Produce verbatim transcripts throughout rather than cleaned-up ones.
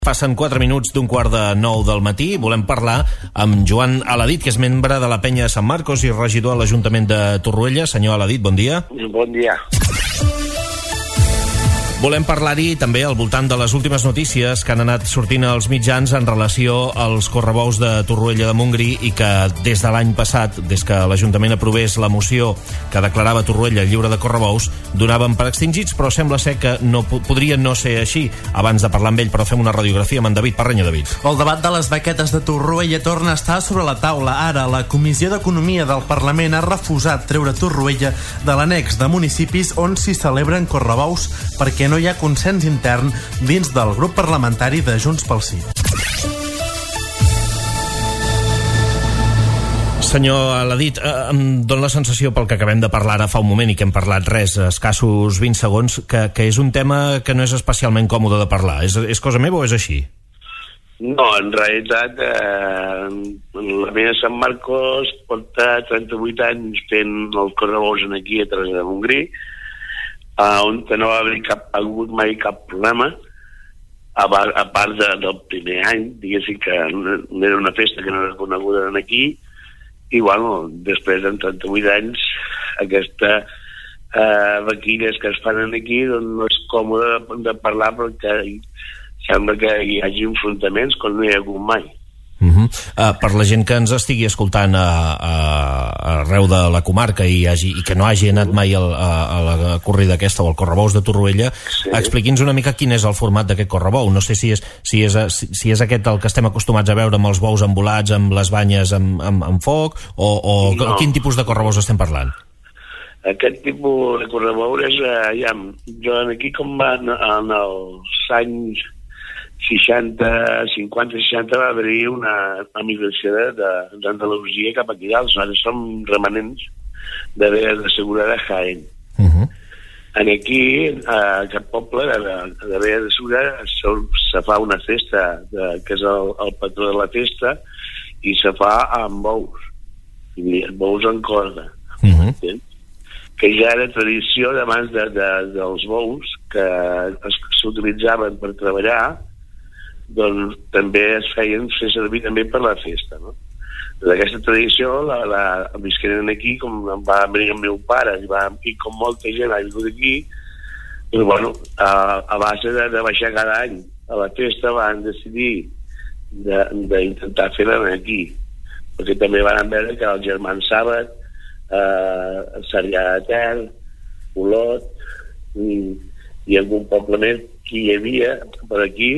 Passen quatre minuts d'un quart de nou del matí. Volem parlar amb Joan Aladit, que és membre de la Penya Sant Marcos i regidor a l'Ajuntament de Torroella. Senyor Aladit, bon dia. Bon dia. Volem parlar-hi també al voltant de les últimes notícies que han anat sortint als mitjans en relació als correbous de Torroella de Montgrí i que des de l'any passat, des que l'Ajuntament aprovés la moció que declarava Torroella lliure de correbous, donaven per extingits, però sembla ser que no podria no ser així. Abans de parlar amb ell, però fem una radiografia amb en David Parrenya. David. El debat de les baquetes de Torroella torna a estar sobre la taula. Ara, la Comissió d'Economia del Parlament ha refusat treure Torroella de l'annex de municipis on s'hi celebren correbous perquè no hi ha consens intern dins del grup parlamentari de Junts pel Sí. Senyor Aladit, eh, em dóna la sensació, pel que acabem de parlar ara fa un moment i que hem parlat res, escassos vint segons, que, que és un tema que no és especialment còmode de parlar. És, és cosa meva o és així? No, en realitat, eh, la Penya Sant Marcos porta trenta-vuit anys fent el correbous aquí a Torroella de Montgrí, Uh, on no va haver cap, hagut mai cap problema, a, a part de, del primer any, diguéssim que no era una festa que no era coneguda aquí, i bueno, després de trenta-vuit anys, aquesta uh, vaquilles que es fan aquí doncs no és còmode de, de parlar perquè sembla que hi hagi enfrontaments quan no hi ha hagut mai. Uh-huh. Uh, per la gent que ens estigui escoltant a, a, a arreu de la comarca i, hagi, i que no hagi anat mai a, a, a la corrida aquesta o al correbous de Torroella, sí. Expliqui'ns una mica quin és el format d'aquest correbou. No sé si és, si, és, si és aquest el que estem acostumats a veure amb els bous embolats, amb les banyes amb, amb, amb foc, o, o no. Quin tipus de correbous estem parlant? Aquest tipus de correbou és, eh, ja, jo aquí com van en els anys seixanta, cinquanta, seixanta va haver-hi una emigració d'Andalusia cap aquí dalt. Nosaltres som remanents de Begues de Jaén. Uh-huh. Aquí, a aquest poble de, de Begues de Segura, se, se fa una festa, de, que és el, el patró de la festa, i se fa amb bous, i bous en corda. Uh-huh. Que ja era tradició d'abans de, de, dels bous que s'utilitzaven per treballar, doncs també es feien fer servir també per la festa, no? D'aquesta tradició la, la visqueren aquí, com va venir el meu pare i, va, i com molta gent ha vingut aquí, doncs, bueno, a, a base de, de baixar cada any a la festa van decidir d'intentar de, fer-la aquí, perquè també van veure que el Germans Sàbat, eh, Sarrià de Ter, Olot i, i algun poble més que hi havia per aquí,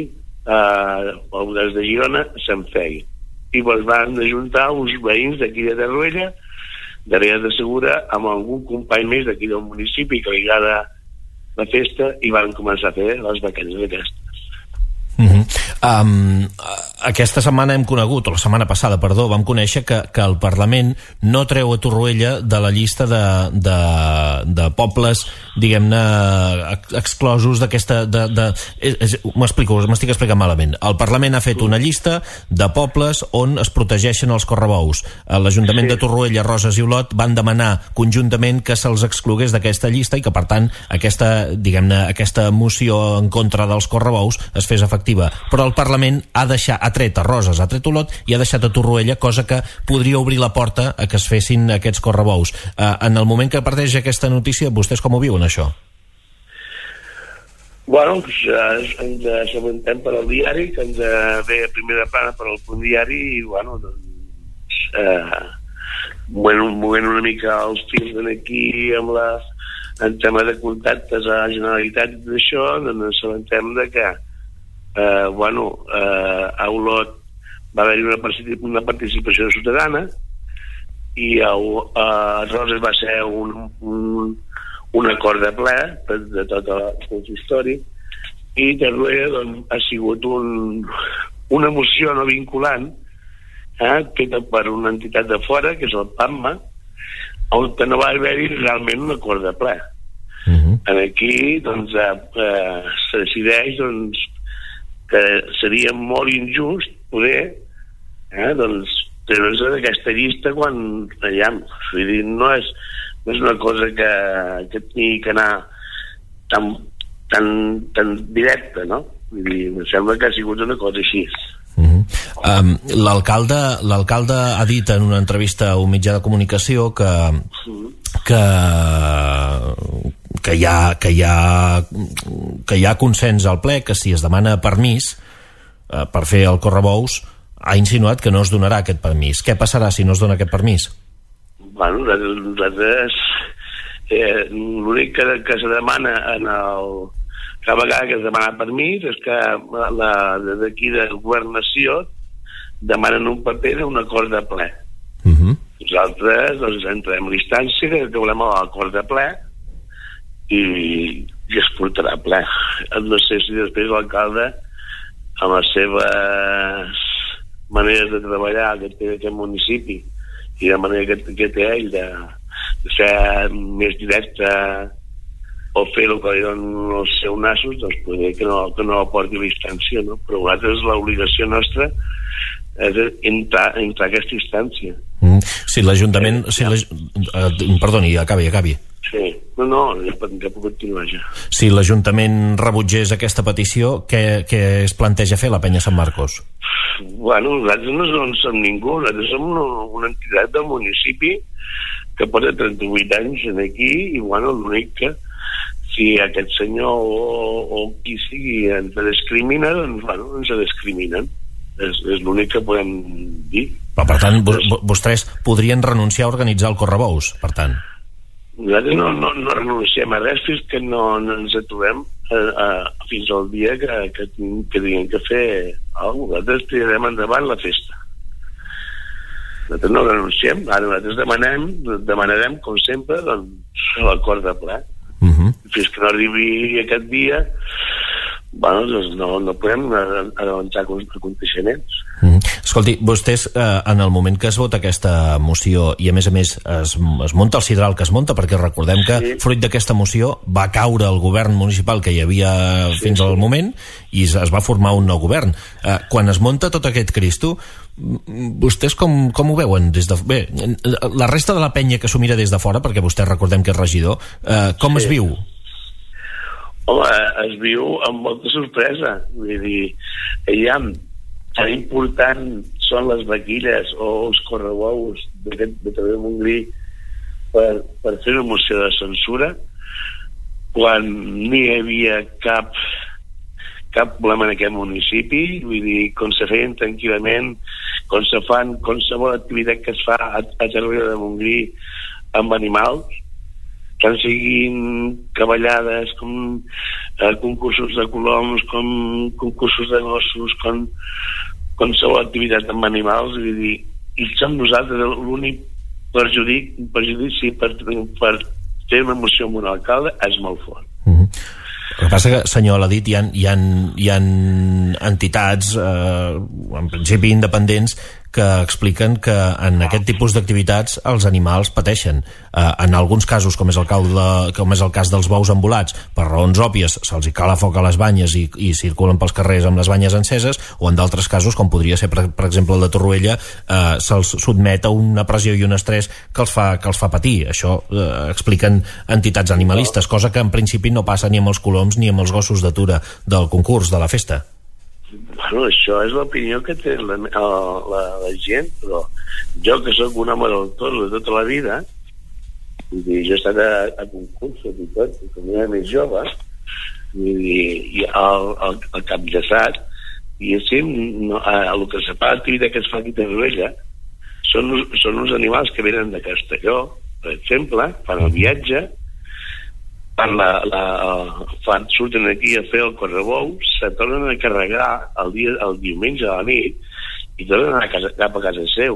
Uh, des de Girona se'n feia i doncs van ajuntar uns veïns d'aquí de Torroella, de Begues de Segura, amb algun company més d'aquí del municipi que li agrada la festa, i van començar a fer les vaquetes aquestes. Uh-huh. um, aquesta setmana hem conegut, o la setmana passada, perdó, vam conèixer que, que el Parlament no treu a Torroella de la llista de, de, de pobles, diguem-ne, exclosos d'aquesta... De, de, m'explico, m'estic explicant malament. El Parlament ha fet una llista de pobles on es protegeixen els correbous. L'Ajuntament sí. de Torroella, Roses i Olot van demanar conjuntament que se'ls exclogués d'aquesta llista i que, per tant, aquesta, diguem-ne, aquesta moció en contra dels correbous es fes efectiva. Però el Parlament ha deixat, ha tret a Roses, ha tret Olot i ha deixat a Torroella, cosa que podria obrir la porta a que es fessin aquests correbous. Uh, en el moment que parteix aquesta notícia, vostès com ho viuen, això? Bueno, pues, eh, ens assabentem per al diari, que ens ve a primera plana per al punt diari, i bueno, doncs eh, movent, movent una mica els fils aquí amb la, en tema de contactes a la Generalitat i d'això, doncs ens assabentem de que Uh, bueno, uh, a Olot va haver-hi una, una participació ciutadana i a, a Roses va ser un, un, un acord de ple de, de tot el consistori, i Torroella doncs, ha sigut un, una moció no vinculant eh, feta per una entitat de fora, que és el PAMMA, on no va haver-hi realment un acord de ple. Uh-huh. Aquí doncs, eh, eh, se decideix doncs, que seria molt injust poder eh, doncs, treure's d'aquesta llista quan allà, vull dir, no és, no és una cosa que, que tingui que anar tan, tan, tan directa, no? Vull dir, em sembla que ha sigut una cosa així. Uh-huh. um, l'alcalde l'alcalde ha dit en una entrevista a un mitjà de comunicació que que que hi ha que hi ha que hi ha consens al ple, que si es demana permís uh, per fer el correbous, ha insinuat que no es donarà aquest permís. Què passarà si no es dona aquest permís? Bueno, nosaltres eh, l'únic que, que se demana en el cada vegada que es demana permís és que la, d'aquí de governació demanen un paper d'un acord de ple. Uh-huh. Nosaltres doncs, entrem a l'instància que, que volem l'acord de ple i, i es portarà a ple. No sé si després l'alcalde, amb les seves maneres de treballar que té aquest municipi i de manera que, que té ell de, de ser més directe o fer el que li donen els seus nassos, doncs poder que no, que no aporti la instància, no? Però nosaltres l'obligació nostra és entrar, entrar a aquesta instància. Mm. Si l'Ajuntament... Si la, uh, perdoni, acabi, acabi. Sí, no, no, ja, ja puc continuar ja. Si l'Ajuntament rebutgés aquesta petició, què, què es planteja fer la Penya Sant Marcos? Bueno, nosaltres no som ningú, nosaltres som una, una entitat del municipi que porta trenta-vuit anys aquí i, bueno, l'únic que si aquest senyor o, o qui sigui ens discrimina, doncs, bueno, ens discriminen. És, és l'únic que podem dir. Però, per tant, vo, vostès podrien renunciar a organitzar el correbous, per tant? Nosaltres no, no, no renunciem a res fins que no, no ens aturem a, a, fins al dia que, que, que tinguem que fer alguna cosa. Nosaltres tirarem endavant la festa. Nosaltres no renunciem. Ara nosaltres demanem, demanarem, com sempre, doncs, l'acord de ple. Uh-huh. Fins que no arribi aquest dia, bueno, doncs no, no podem avançar aconteixements. Uh-huh. Escolti, vostès, eh, en el moment que es vota aquesta moció i a més a més es, es munta el sidral que es munta, perquè recordem que sí, fruit d'aquesta moció va caure el govern municipal que hi havia sí, fins al moment i es, es va formar un nou govern. Eh, quan es munta tot aquest Cristo, vostès com, com ho veuen des de... Bé, la resta de la penya que s'ho mira des de fora, perquè vostè recordem que és regidor, eh, com sí. es viu? Home, es viu amb molta sorpresa. Vull dir, ja, tan important són les vaquilles o els correbous d'aquest de Tavera de Montgrí per, per fer una moció de censura quan no hi havia cap cap problema en aquest municipi. Vull dir, com se feien tranquil·lament, com se fan qualsevol activitat que es fa a, a Tavera de Montgrí amb animals, tant siguin cavallades com eh, concursos de coloms, com concursos de gossos, com qualsevol activitat amb animals. Vull dir, i som nosaltres l'únic perjudici, perjudici per, per fer una moció amb un alcalde és molt fort. Mm-hmm. El que passa que, senyor, l'ha dit, hi ha, hi ha, hi ha entitats, eh, en principi independents, que expliquen que en aquest tipus d'activitats els animals pateixen. Eh, en alguns casos, com és, el cal de, com és el cas dels bous embolats, per raons òbvies se'ls hi cala foc a les banyes i, i circulen pels carrers amb les banyes enceses, o en d'altres casos, com podria ser per, per exemple el de Torroella, eh, se'ls sotmet a una pressió i un estrès que els fa, que els fa patir. Això eh, expliquen entitats animalistes, cosa que en principi no passa ni amb els coloms ni amb els gossos d'atura del concurs, de la festa. Bueno, això és l'opinió que té la, la, la, la gent, però jo que sóc un home del toro de tota la vida, vull dir, jo he estat a, a concursos i tot, quan era més jove, vull dir, i al, al, al Cap Llaçat, i així, no, a, a el que se fa l'activitat que es fa aquí a Torroella són, són uns animals que venen de Castelló, per exemple, fan el viatge, fan la, la, fan, surten aquí a fer el correbou, se tornen a carregar el, dia, el diumenge a la nit i tornen a casa, cap a casa seu.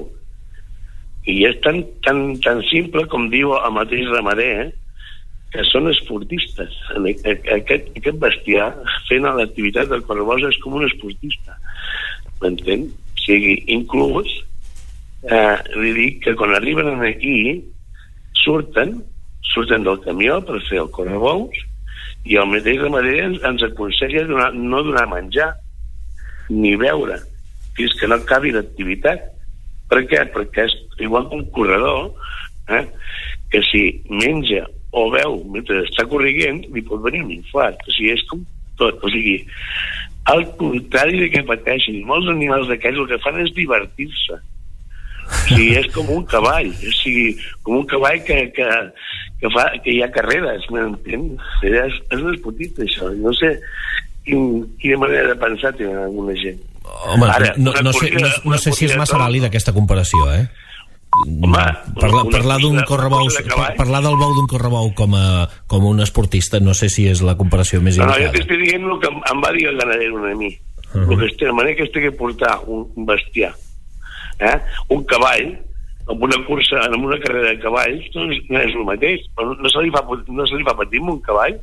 I és tan, tan, tan simple com diu el mateix ramader, eh, que són esportistes. Aquest, aquest bestiar fent l'activitat del correbou és com un esportista, m'entén? O sigui, inclús eh, li dic que quan arriben aquí surten surten del camió per fer el correbous i el mateix ramader ens, ens aconsella donar, no donar menjar ni beure fins que no acabi l'activitat. Per què? Perquè és igual que un corredor, eh, que si menja o beu mentre està corrent li pot venir un infart. O sigui, és com tot. O sigui, Al contrari de que pateixin, molts animals d'aquests el que fan és divertir-se. O sigui, és com un cavall, o sigui, com un cavall que, que, que, fa, que hi ha carreres, m'entens? És, és un espotit, això. No sé quin, quina manera de pensar té alguna gent. Home, Ara, no, no, sé, no, no sé si és massa vàlida aquesta comparació, eh? Home, parlar, parlar d'un correbou, parlar del bou d'un correbou com a, com un esportista, no sé si és la comparació més indicada. No, no, jo t'estic dient el que em va dir el ganadero a mi. Uh -huh. El que la manera que es té que portar un, un bestiar, eh? Un cavall, amb una cursa, amb una carrera de cavalls, no és, no és el mateix. No, no, se li fa, no se li fa patir amb un cavall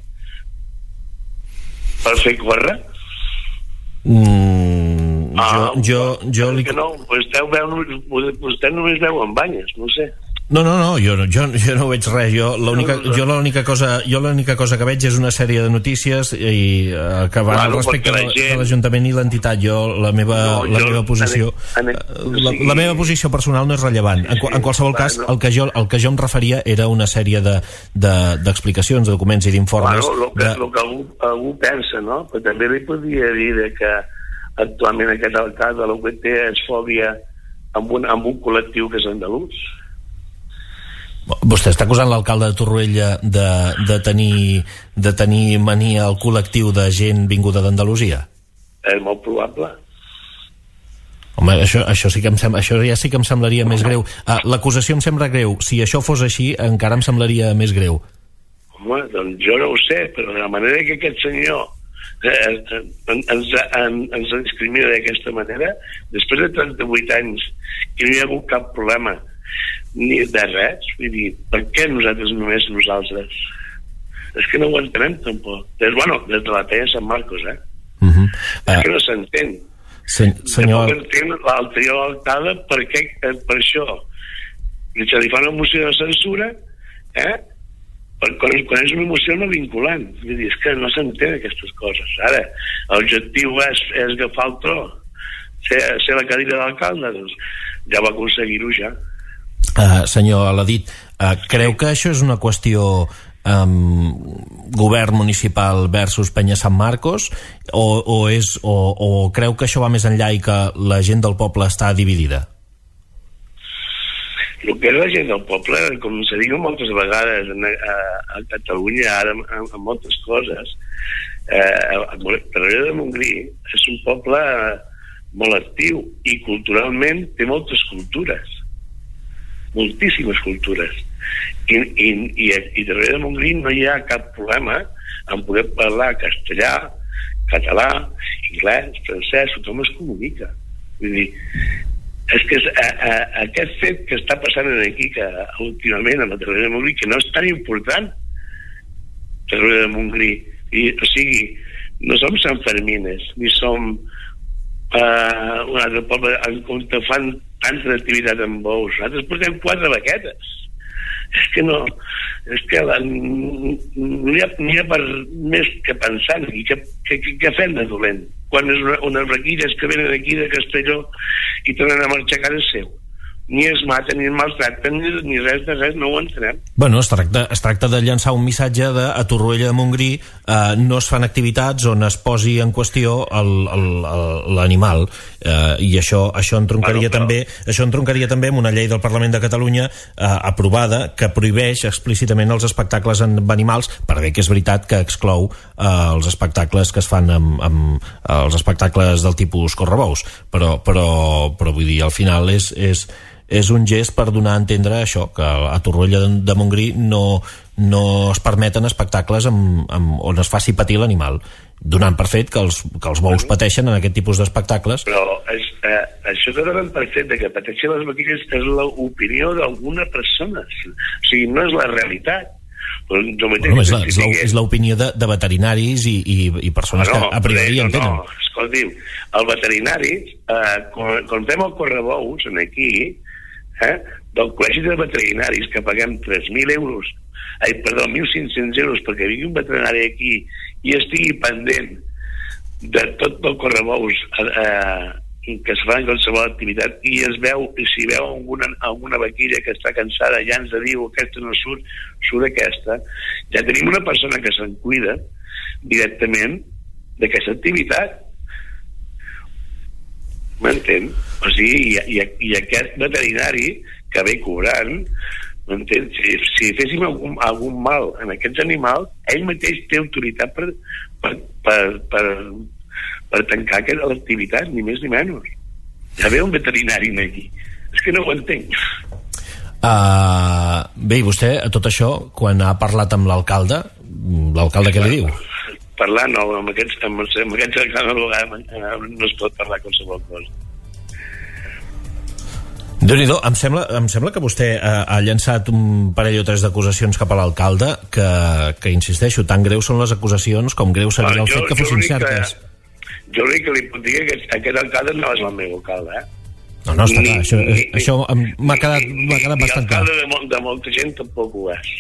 per fer córrer? Mm. Ah, jo, jo, jo li... que no, vostè, veu, vostè només veu amb banyes, no sé. No, no, no, jo, jo, jo no veig res. Jo l'única jo l'única cosa, jo l'única cosa que veig és una sèrie de notícies i eh, que van bueno, respecte de, gent... de l'Ajuntament i l'entitat. Jo, la meva, no, la jo, meva posició en, en, la, sí. la meva posició personal no és rellevant. En, en qualsevol sí, cas, bueno. el, que jo, el que jo em referia era una sèrie de, de, d'explicacions, de documents i d'informes. Bueno, el que, de... lo que algú, algú pensa, no? Però també li podria dir de que actualment aquest alcalde el que té és fòbia amb un, amb un col·lectiu que és andalús. Vostè està acusant l'alcalde de Torroella de, de, tenir, de tenir mania al col·lectiu de gent vinguda d'Andalusia? És molt probable. Home, això, això, sí que em sembla, això ja sí que em semblaria més greu. Ah, l'acusació em sembla greu. Si això fos així, encara em semblaria més greu. Home, doncs jo no ho sé, però de la manera que aquest senyor eh, ens, ens, ens discrimina d'aquesta manera, després de trenta-vuit anys que no hi ha hagut cap problema ni de res, vull dir, per què nosaltres només nosaltres? És que no ho entenem tampoc. Des, bueno, des de la P Sant Marcos, eh? Uh -huh. És uh, que no s'entén. Sen, senyor... No s'entén l'altre alcalde per què, per això. I se li fa una moció de censura, eh? Per, quan, quan és una moció no vinculant. Vull dir, és que no s'entén aquestes coses. Ara, l'objectiu és, és agafar el tro, ser, ser la cadira d'alcalde, doncs ja va aconseguir-ho ja. Uh, senyor Aladit, uh, creu que això és una qüestió um, govern municipal versus Penya Sant Marcos o, o, és, o, o creu que això va més enllà i que la gent del poble està dividida? El que és la gent del poble, com se diu moltes vegades a, a Catalunya ara amb, amb moltes coses, eh, Torroella de Montgrí és un poble molt actiu i culturalment té moltes cultures, moltíssimes cultures, i, i, i, i Torroella de Montgrí no hi ha cap problema en poder parlar castellà, català, anglès, francès, tothom es comunica. Vull dir, és que és, a, a, aquest fet que està passant aquí que últimament a la Torroella de Montgrí, que no és tan important Torroella de Montgrí, i, o sigui, no som Sant Fermines ni som uh, un altre poble on fan tanta activitat amb bous. Nosaltres portem quatre vaquetes. És que no, és que la, no hi ha, hi ha per més que pensar aquí, que, que, que, que fem de dolent quan és una, unes raquilles que venen aquí de Castelló i tornen a marxar a casa seu. Ni es maten, ni es maltracten, ni, ni res de res, no ho entenem. Bueno, es tracta, es tracta de llançar un missatge de a Torroella de Montgrí eh, no es fan activitats on es posi en qüestió l'animal eh, i això, això entroncaria bueno, però... també això entroncaria també amb una llei del Parlament de Catalunya eh, aprovada que prohibeix explícitament els espectacles amb animals, per bé que és veritat que exclou eh, els espectacles que es fan amb, amb eh, els espectacles del tipus correbous, però, però, però vull dir, al final és, és és un gest per donar a entendre això, que a Torroella de Montgrí no, no es permeten espectacles amb, amb, on es faci patir l'animal, donant per fet que els, que els bous pateixen en aquest tipus d'espectacles. Però és, eh, això que donen per fet de que pateixen les vaquilles és l'opinió d'alguna persona, o sigui, no és la realitat. Bueno, és, la, és, la, és l'opinió de, de veterinaris i, i, i persones no, que a priori no, entenen. No, escolti'm, el veterinari, eh, quan, quan fem el correbous aquí, eh, del col·legi de veterinaris, que paguem tres mil euros, ai, perdó, mil cinc-cents euros perquè vingui un veterinari aquí i estigui pendent de tot el correbous eh, que es fa en qualsevol activitat i es veu, si veu alguna, alguna vaquilla que està cansada, ja ens diu aquesta no surt, surt aquesta, ja tenim una persona que se'n cuida directament d'aquesta activitat. M'entén? O sigui, i, i, i aquest veterinari que ve cobrant, m'entén? Si, si féssim algun, algun mal en aquests animals, ell mateix té autoritat per, per, per, per, per tancar aquesta l'activitat, ni més ni menys. Ja ve un veterinari aquí. És que no ho entenc. Uh, bé, i vostè, a tot això, quan ha parlat amb l'alcalde, l'alcalde què li diu? Parlar no, amb aquests, amb, amb aquests alcaldes no es pot parlar qualsevol cosa. Déu-n'hi-do, em sembla, em sembla que vostè ha, ha llançat un parell o tres d'acusacions cap a l'alcalde que, que, insisteixo, tan greus són les acusacions com greu seria el jo, fet que fossin certes. Que, jo l'únic que li puc dir que aquest alcalde no és el meu alcalde, eh? No, no, està clar, això, ni, això m'ha quedat, m'ha quedat bastant clar. Ni l'alcalde de, molt, de molta gent tampoc ho és.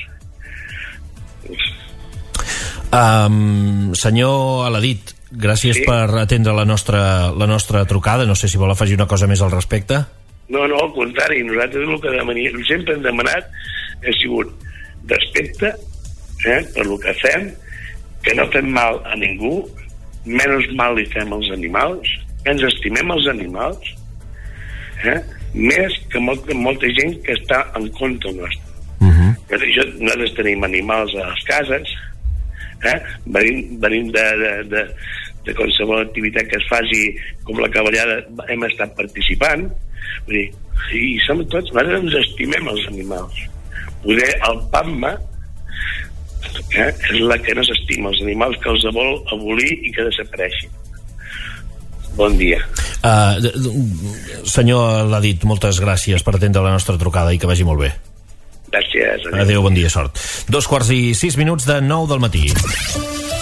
Um, senyor Aladit, gràcies sí. per atendre la nostra, la nostra trucada. No sé si vol afegir una cosa més al respecte. No, no, al contrari, nosaltres el que demanem, sempre hem demanat ha sigut respecte, eh, per el que fem, que no fem mal a ningú, menys mal li fem als animals, que ens estimem els animals, eh, més que molt, molta gent que està en contra nostre. Uh-huh. Jo, nosaltres tenim animals a les cases, eh, venim, venim de, de, de, de qualsevol activitat que es faci, com la cavallada, hem estat participant. Vull dir, i som tots, nosaltres ens estimem els animals. Poder el PAMMA eh, és la que no s'estima els animals, que els vol abolir i que desapareixin. Bon dia. Uh, senyor Aladit, moltes gràcies per atendre la nostra trucada i que vagi molt bé. Gràcies. Adéu, bon dia, sort. Dos quarts i sis minuts de nou del matí.